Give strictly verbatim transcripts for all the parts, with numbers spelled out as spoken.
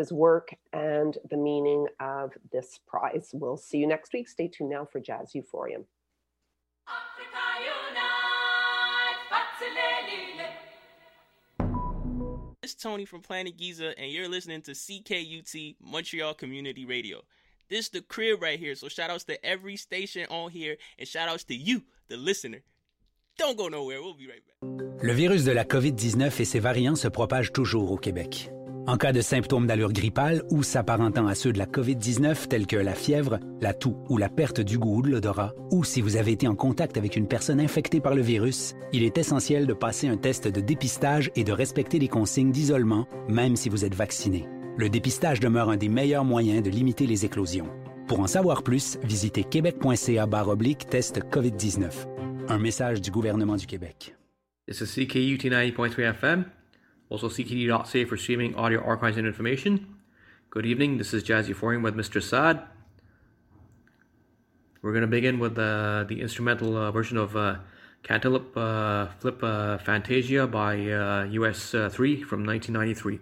his work and the meaning of this prize. We'll see you next week. Stay tuned now for Jazz Euphorium. It's Tony from Planet Giza, and you're listening to C K U T Montreal Community Radio. This is the crib right here, so shout outs to every station on here, and shout outs to you, the listener. Don't go nowhere, we'll be right back. Le virus de la covid dix-neuf et ses variants se propagent toujours au Québec. En cas de symptômes d'allure grippale ou s'apparentant à ceux de la covid dix-neuf tels que la fièvre, la toux ou la perte du goût ou de l'odorat, ou si vous avez été en contact avec une personne infectée par le virus, il est essentiel de passer un test de dépistage et de respecter les consignes d'isolement, même si vous êtes vacciné. Le dépistage demeure un des meilleurs moyens de limiter les éclosions. Pour en savoir plus, visitez québec.ca barre oblique test covid dix-neuf. Un message du gouvernement du Québec. This is C K U T ninety point three F M. Also C K U dot C A for streaming, audio, archives, and information. Good evening, this is Jazz Euphorium with Mister Sad. We're going to begin with uh, the instrumental uh, version of uh, Cantaloupe uh, Flip uh, Fantasia by uh, U S three from nineteen ninety-three.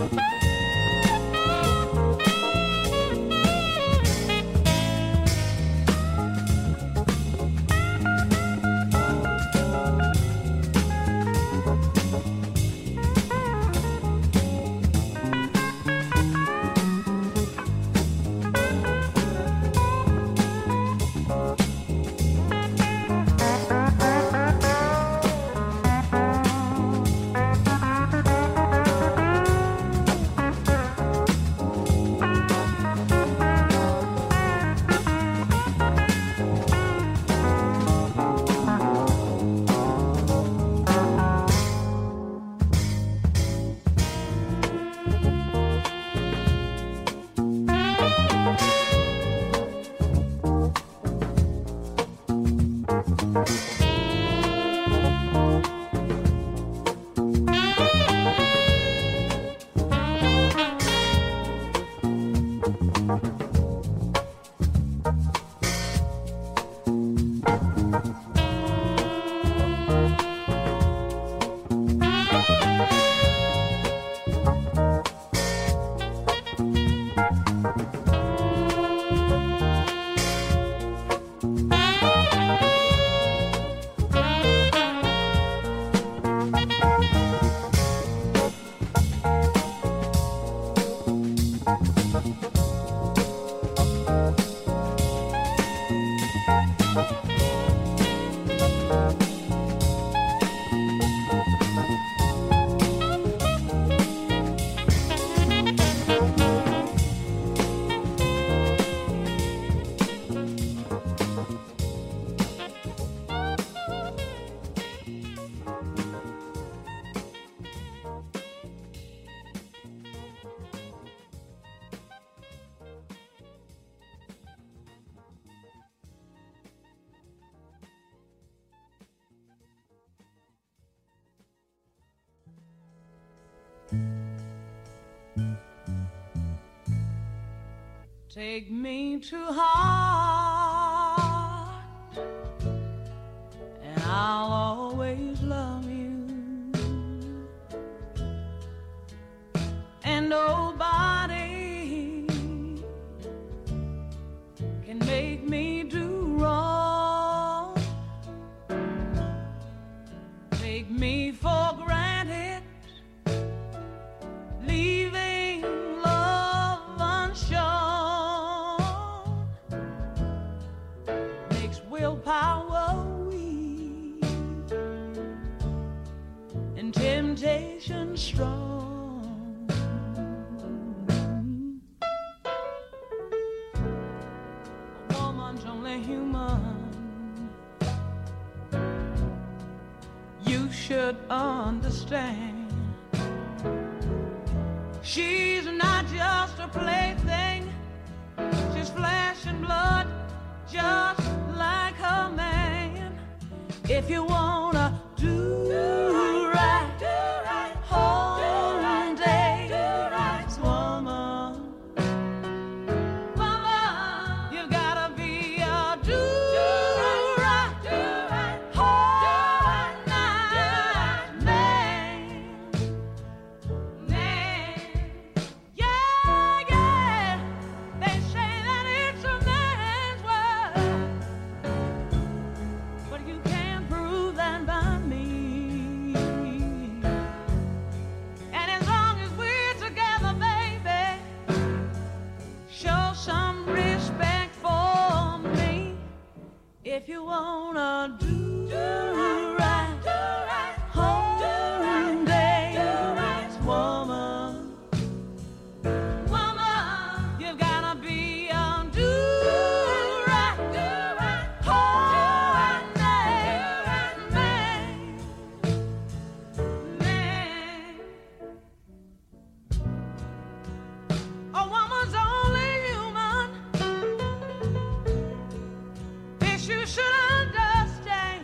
Take me to heart, and I'll always love you. And nobody can make me do wrong. Take me for granted, leaving love unshown. Willpower weak and temptation strong. A woman's only human. You should understand. She's not just a plaything. She's flesh and blood, just like her man. If you wanna do, do right, do right, whole day, do right, woman, woman, you gotta be a do, do right, do right, whole night man, man, yeah, yeah. They say that it's a man's world, but you can't prove that by me. And as long as we're together, baby, show some respect for me. If you wanna do, do right, do right, whole day, do right, woman, woman, you've gotta be a do right, do right, whole day, man, man. A woman's only human. This you should understand.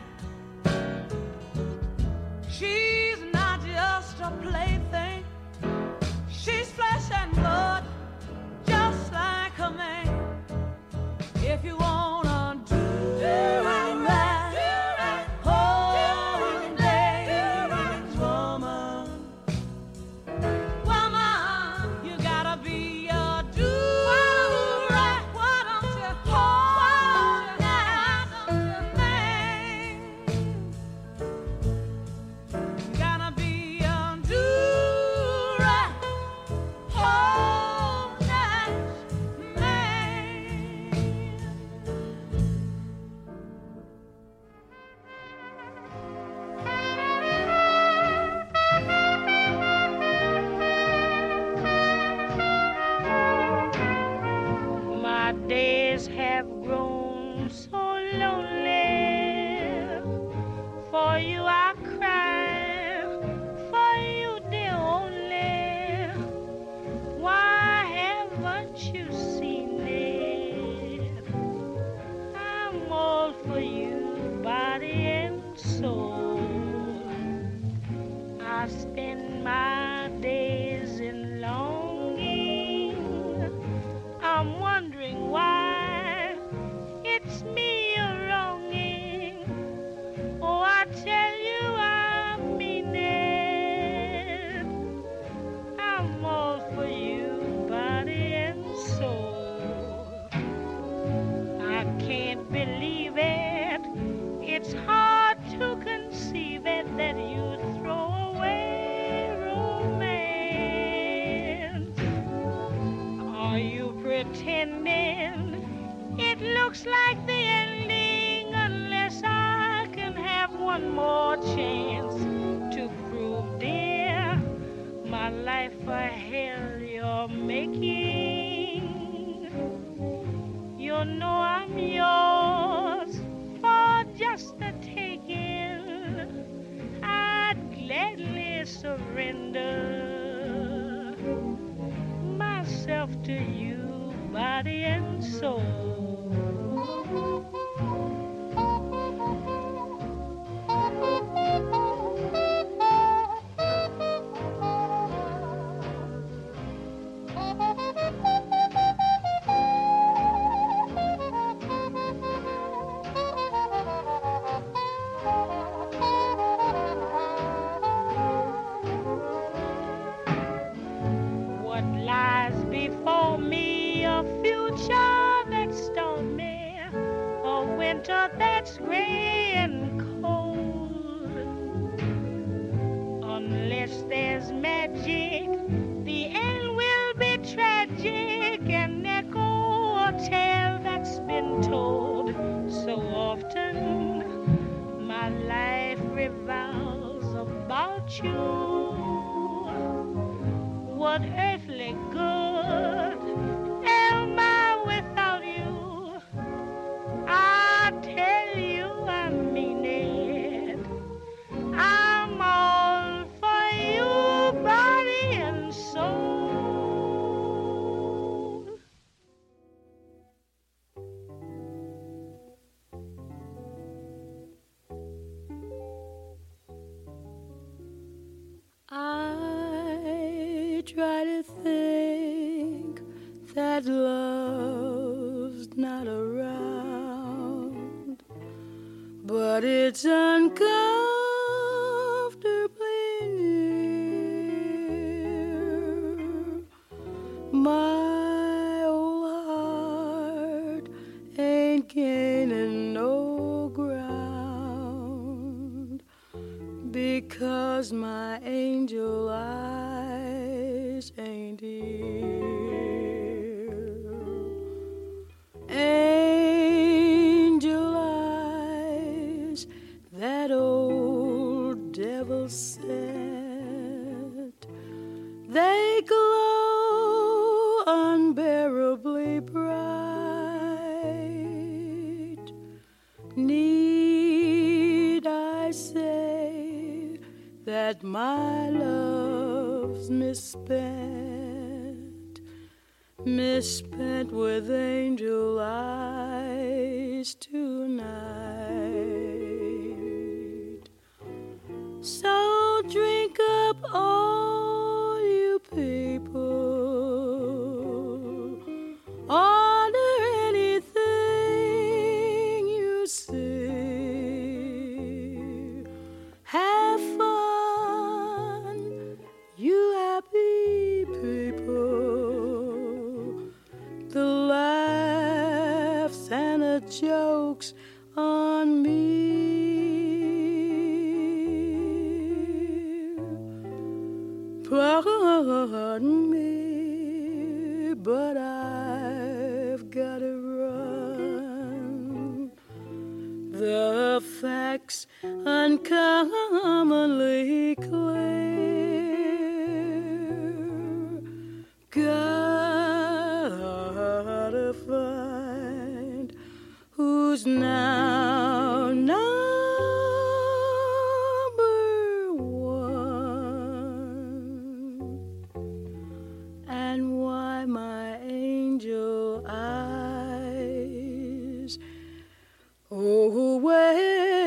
ending. It looks like the ending unless I can have one more chance to prove, dear, my life a hell you're making. You know I'm yours for just the taking. I'd gladly surrender myself to you, body and soul. What lies before me, a future that's stormy, a winter that's gray and cold. Unless there's magic, the end will be tragic and echo a tale that's been told so often. My life revolves about you. What earthly good am I without you? I tell you I mean it. I'm all for you, body and soul. I try to think that love's not around, but it's uncomfortably near. My old heart ain't gaining no ground, because my angel eyes ain't here. Angel eyes, that old devil said, they glow unbearably bright. Need I say that my love's misspent, misspent with angel eyes tonight? So drink up, all you people, order anything you see. Have fun, you happy people. The laughs and the jokes on me. Pardon me, but I've got to run. The facts uncommonly clear. Gotta find who's now number one, and why my angel eyes, oh, where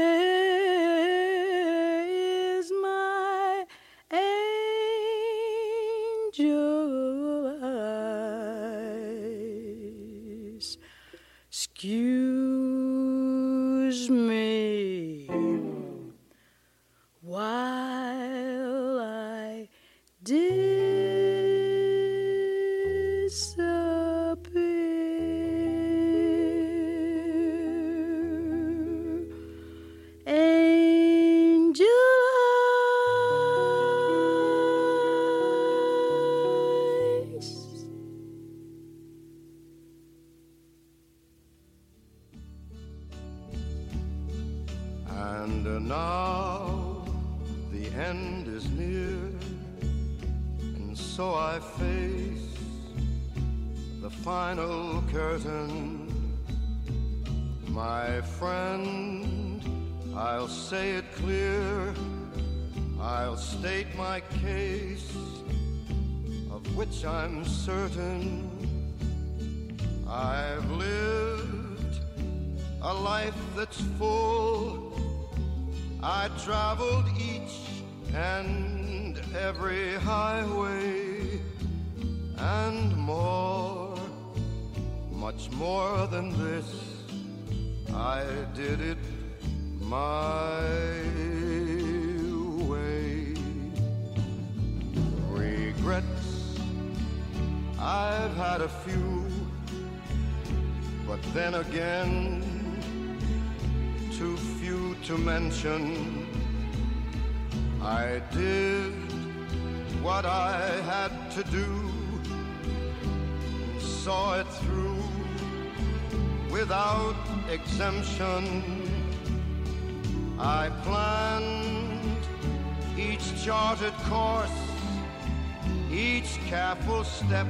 is my angel eyes? Excuse me while I disappear. Angel eyes. now the end is near, and so I face the final curtain. My friend, I'll say it clear, I'll state my case, of which I'm certain. I've lived a life that's full. I traveled each and every highway and more, much more than this. I did it my way. Regrets, I've had a few, but then again, too few to mention. I did what I had to do, and saw it through without exemption. I planned each charted course, each careful step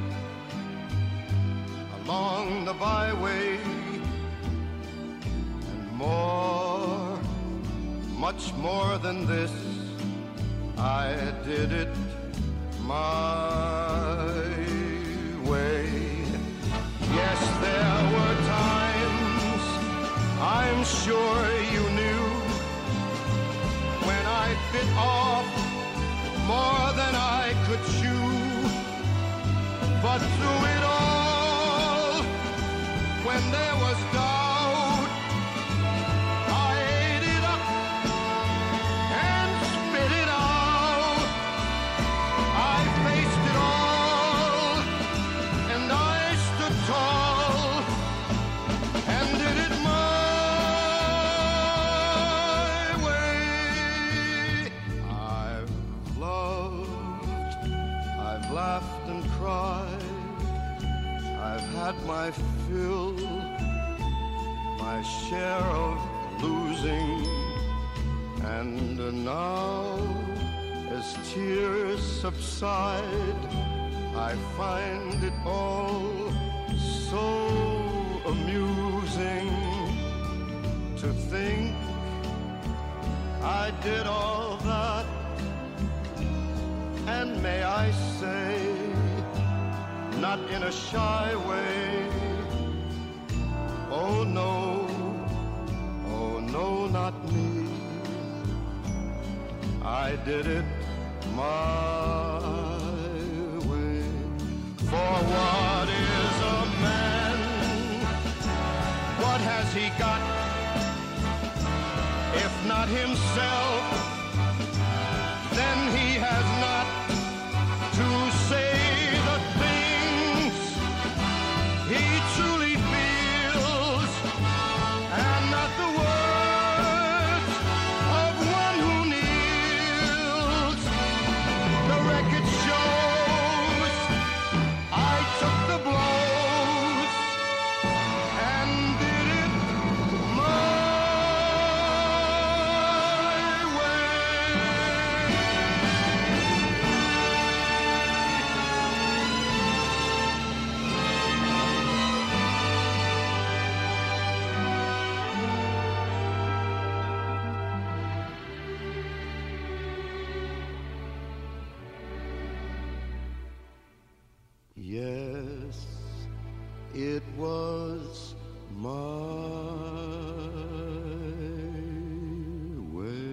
along the byway, and more, much more than this, I did it my way. Yes, there were times, I'm sure you knew, when I bit off more than I could chew. But through it all, when there was doubt, I ate it up and spit it out. I faced it all, and I stood tall, and did it my way. I've loved, I've laughed and cried, I've had my fill, my share of losing, and now, as tears subside, I find it all so amusing to think I did all that, and may I say, not in a shy way. Oh no, oh no, not me. I did it my way. For what is a man? What has he got? If not himself, then he has not to say the things he truly feels, and not the words of one who kneels. The record shows I took the blows and did it my yes, it was my way.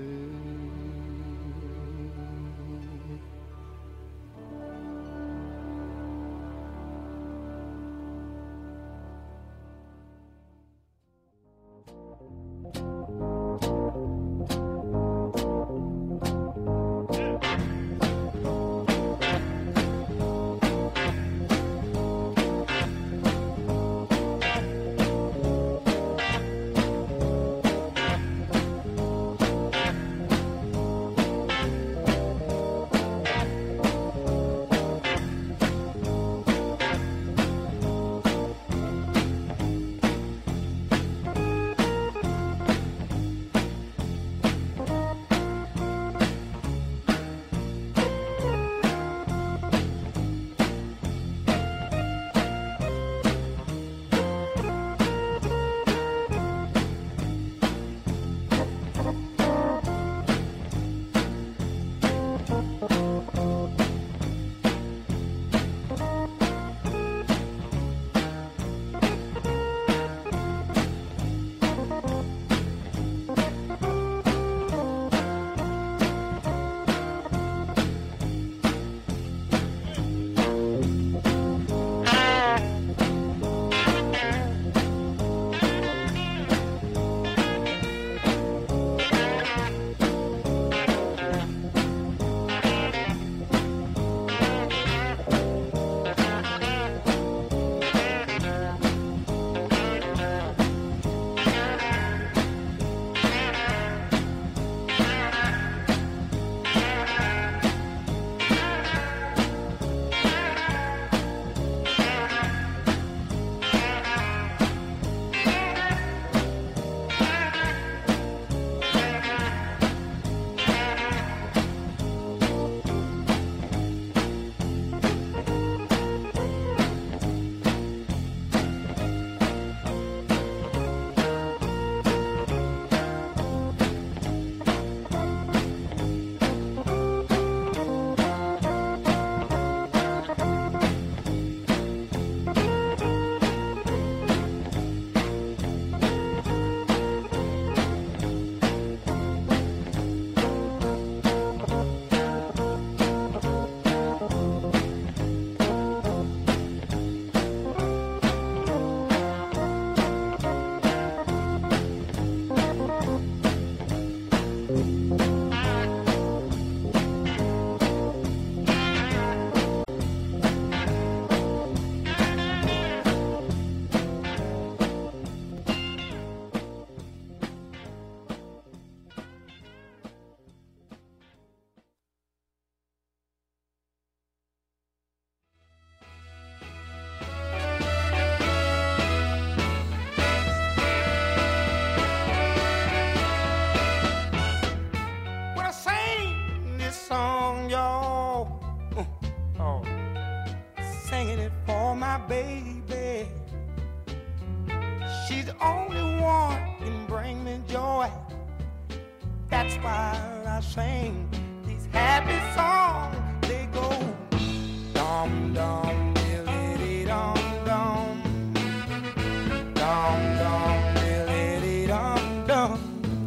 singing it for my baby. She's the only one can bring me joy. That's why I sing these happy songs. They go dum dum diddly dum dum, dum dum diddly dum dum,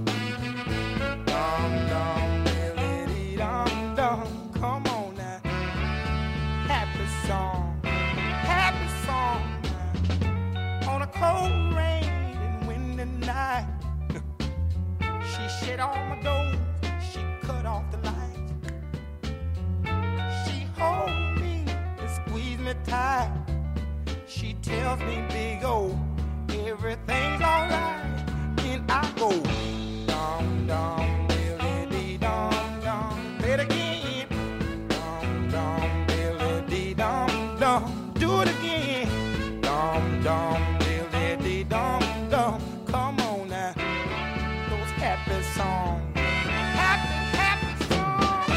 dum dum diddly dum dum. Come on now, happy song, happy song now. On a cold rain and windy night, she shut all my doors, she cut off the lights. She hold me and squeeze me tight. She tells me, big O, everything's alright. Then I go dum dum diddly dum dum. Play it again. Dum dum diddly dum dum. Do it again. Dum dum diddly dum dum. Come on now, those happy songs. Happy, happy songs.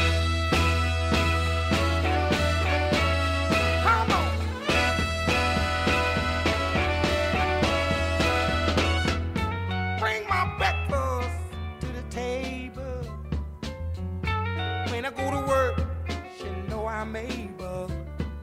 Come on. Bring my breakfast to the table. When I go to work, she know I'm able.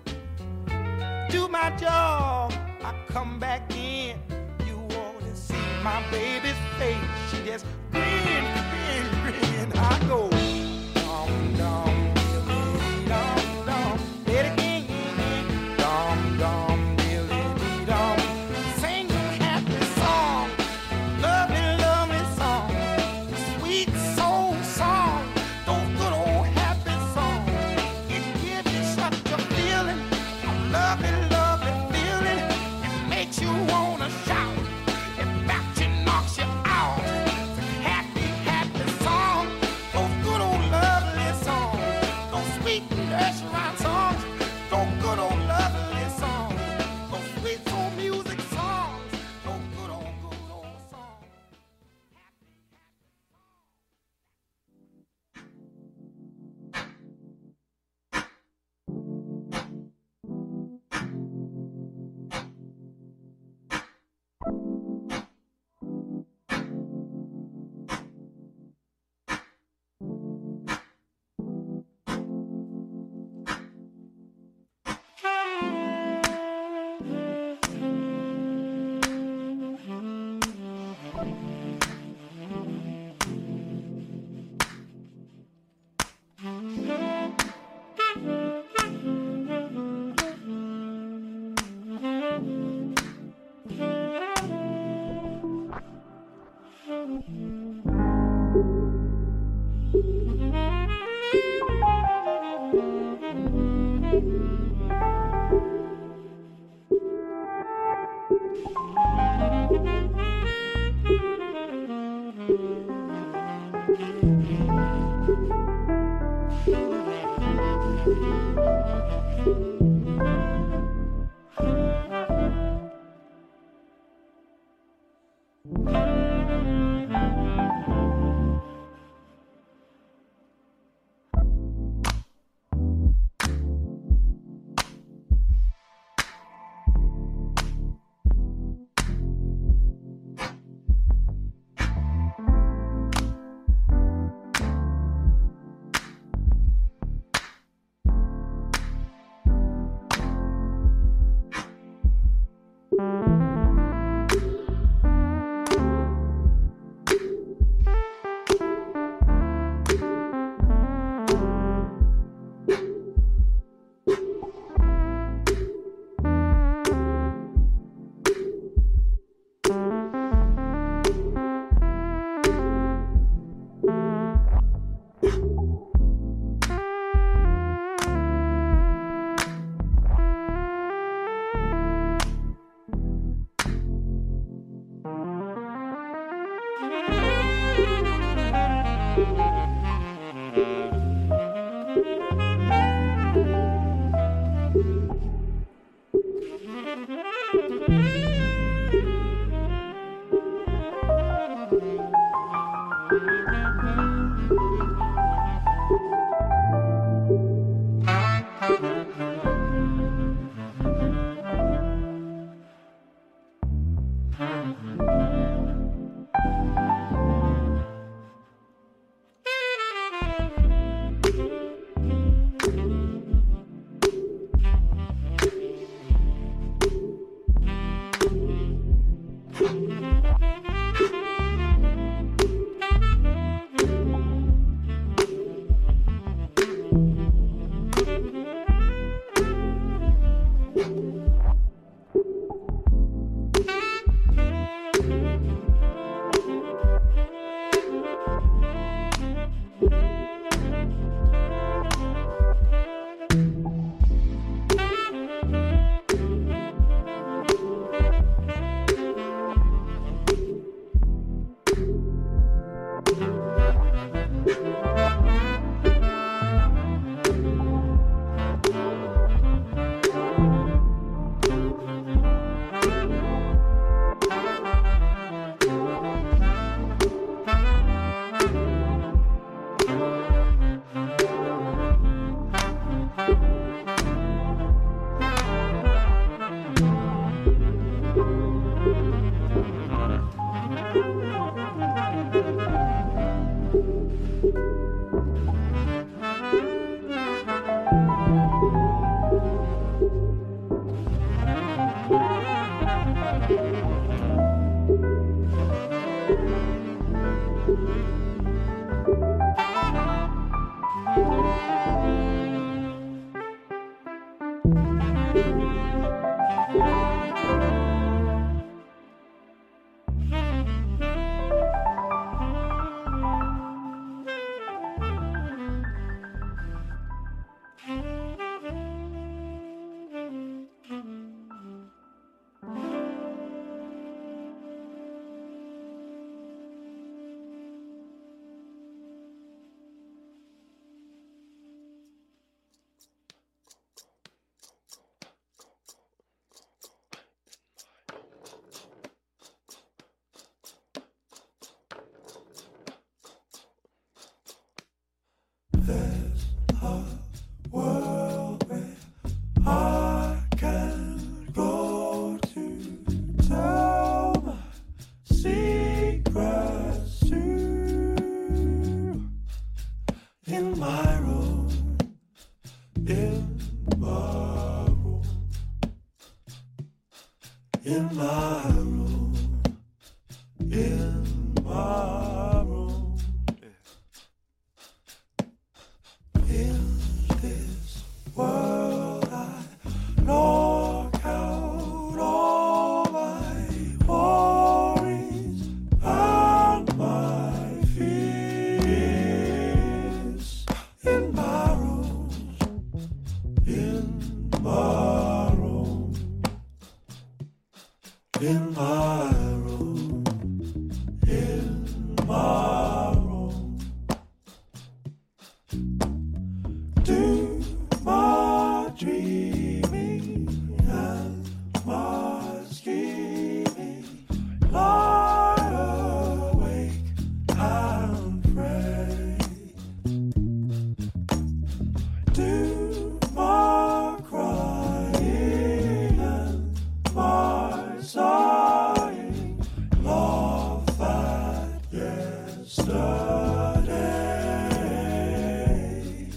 Do my job, I come back in. You ought to see my baby's face. She just grin, grin, grin. I go dum dum diddly dum dum. Play it again. Dum dum diddly dum. Sing a happy song, lovely, lovely song, sweet soul song. Those good old happy songs. It gives you such a feeling, a lovely, lovely feeling. It makes you wanna shout. It backs you, knocks you out. It's a happy, happy song. Those good old lovely songs. Those sweet nursery rhyme songs. Those good old lovely songs. Those sweet soul music songs. Those good old, good old songs. There's a world where I can go to tell my secrets to. In my room, in my room, in my room, in my room. In this world, I knock out all my worries and my fears. In my room, in my room, in my room, in my room. Do my dreaming and my scheming, lie awake and pray. Do my crying and my sighing, laugh at yesterday.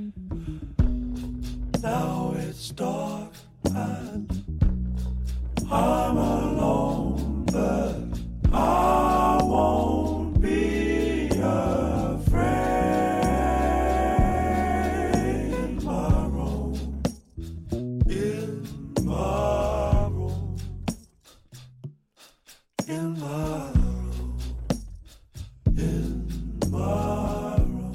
Now it's dark and I'm alone, but I won't be afraid. In my room, in my room, in my room, in my room.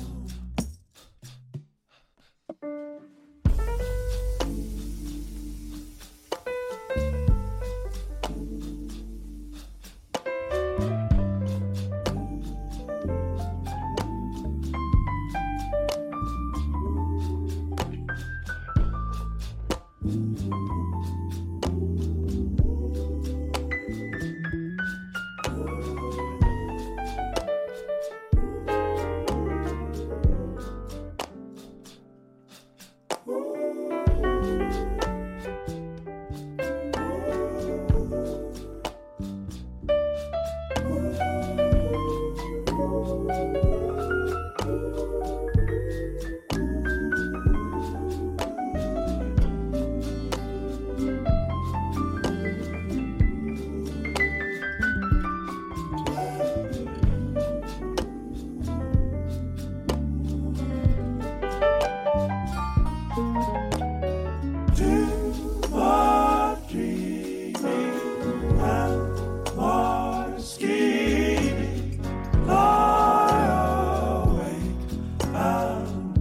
Do my dreaming and my scheming, lie awake and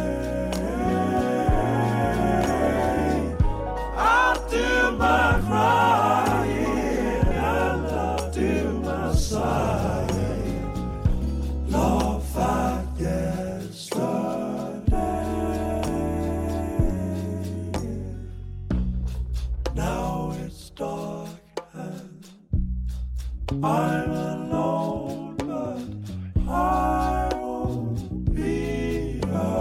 pray. I'll do my crying and I'll do my sighing, laugh at yesterday. Now it's dark and I'm alone, but I won't be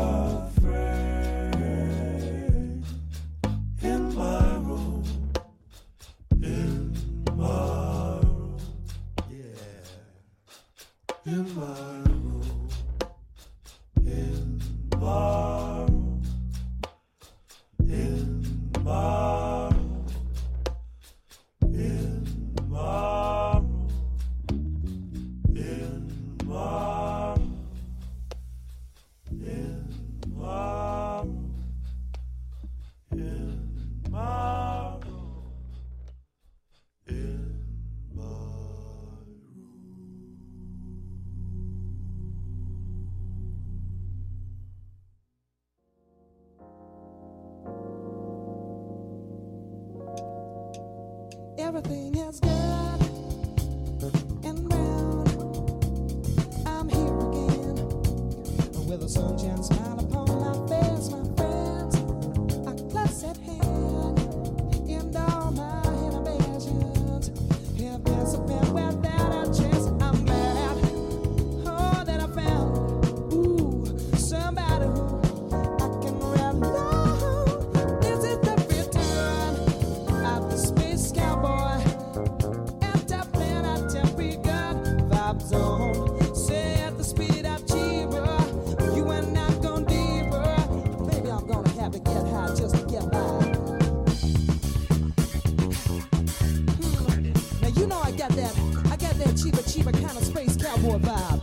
afraid. In my room, in my room, yeah. In my room, in my room, in my room, in my room. Everything is good and round. I'm here again with a sunshine smile upon my face, my friends. A close at hand, and all my inhibitions have disappeared without a trace. I'm glad, oh, that I found, ooh, somebody who I can rely on. This is the return of the space cowboy. Interplanetary good vibe zone. Say at the speed of cheaper, you and I gone deeper. Maybe I'm gonna have to get high just to get by. Hmm. Now you know I got that, I got that cheaper, cheaper kind of space cowboy vibe.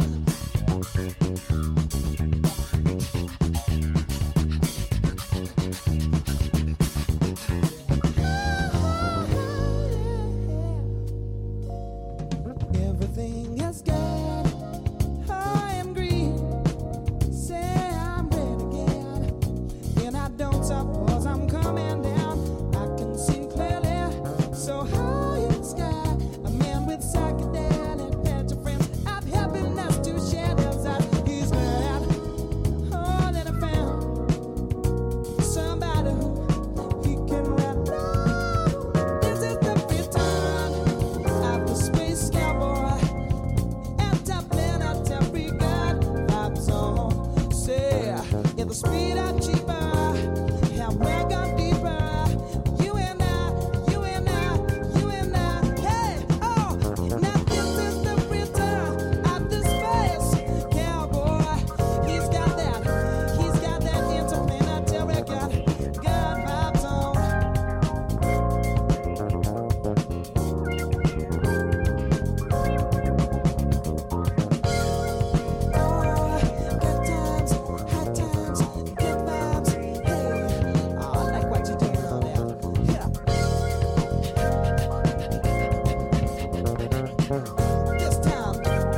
Everything is good. I am green. Say I'm red again. And I don't suppose I'm coming down. I can see clearly. So high in the sky. A man with psychedelic pet of friends. I've happiness to share those eyes. He's glad. Oh, that I found somebody who he can rely on. This is the return of the space cowboy. Interplanetary good vibe zone. Say, at the speed of cheaper, how we're gone deeper. You and I, you and I, you and I. Hey, oh, now this is the return of the space cowboy. He's got that, he's got that interplanetary good, good vibe zone. Good times, hot times, good vibes. Hey, oh, I like what you're doing on there. Yeah. This time.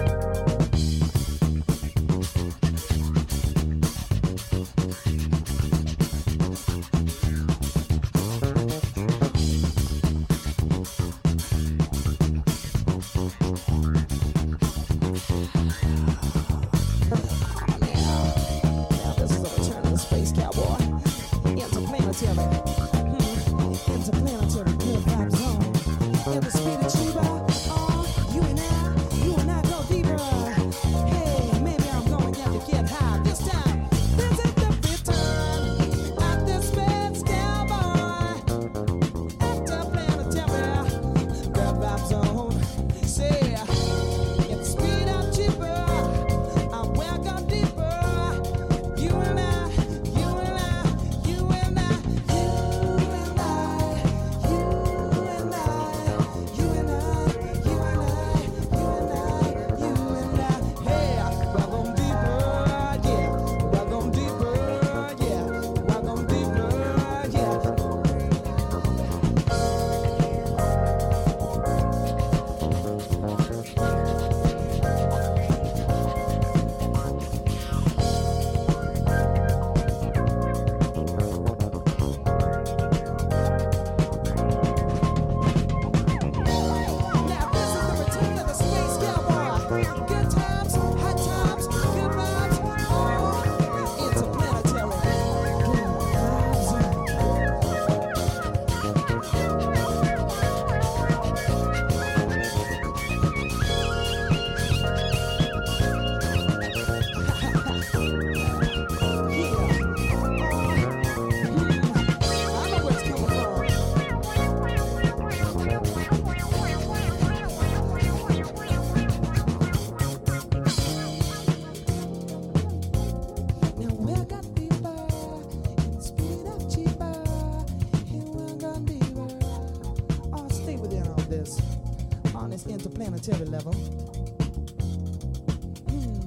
Now this is the return of the space cowboy. Interplanetary. Hmm. Interplanetary good vibe zone. In the speed of Chiba. Oh, you and I, you and I go deeper. Hey, maybe I'm going to have to get high this time. This is the return of the space cowboy. Interplanetary good vibe zone. Say, in the speed of Chiba. I'm welcome deeper. You and I, you and I, you and I, you and I, you and I, you and I, you and I, you and I, you and I. Hey, welcome deeper, yeah. Welcome deeper, yeah. Welcome deeper, yeah. Now this is the return of the space cowboy. Good times, hot times, good vibes. Oh, interplanetary. Good vibes. I know where it's coming from. Now we're gone deeper, in the speed of cheaper, and we're gone deeper. Oh, stay within all this, on this interplanetary level. Hmm.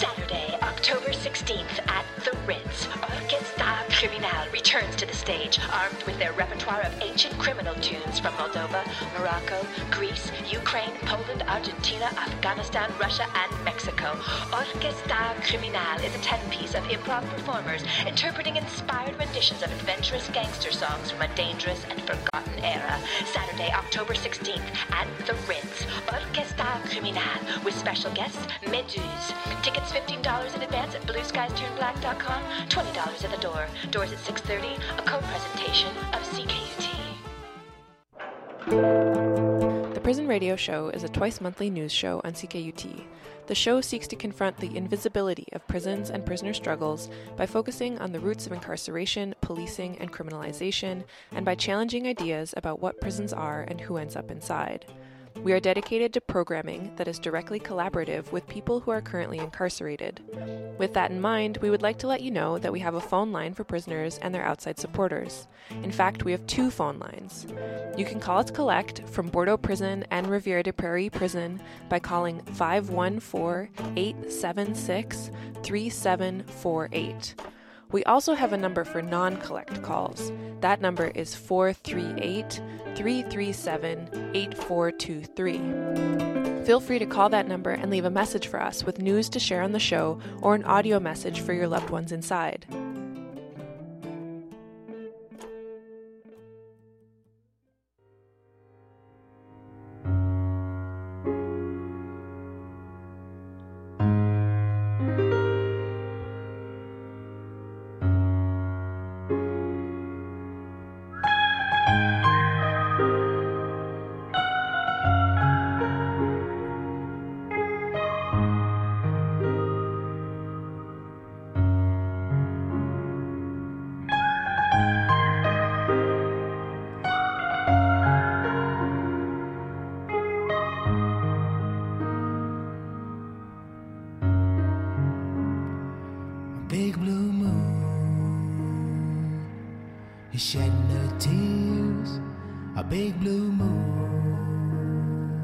Saturday, October sixteenth at the Ritz, Orchestra Criminal returns to the stage, armed with their repertoire of ancient criminal tunes from Moldova, Morocco, Greece, Ukraine, Poland, Argentina, Afghanistan, Russia, and Mexico. Orchestra Criminal is a ten-piece of improv performers interpreting inspired renditions of adventurous gangster songs from a dangerous and forgotten era. Saturday, October sixteenth at the Ritz, Orchestra Criminal, with special guests Meduse. Tickets fifteen dollars in advance at blue skies turn black dot com, twenty dollars at the door. Doors at six thirty, a co-presentation of C K U T. The Prison Radio Show is a twice-monthly news show on C K U T. The show seeks to confront the invisibility of prisons and prisoner struggles by focusing on the roots of incarceration, policing, and criminalization, and by challenging ideas about what prisons are and who ends up inside. We are dedicated to programming that is directly collaborative with people who are currently incarcerated. With that in mind, we would like to let you know that we have a phone line for prisoners and their outside supporters. In fact, we have two phone lines. You can call us collect from Bordeaux Prison and Riviere des Prairies Prison by calling five one four, eight seven six, three seven four eight. We also have a number for non-collect calls. That number is four three eight, three three seven, eight four two three. Feel free to call that number and leave a message for us with news to share on the show or an audio message for your loved ones inside. Big blue moon is shedding her tears. A big blue moon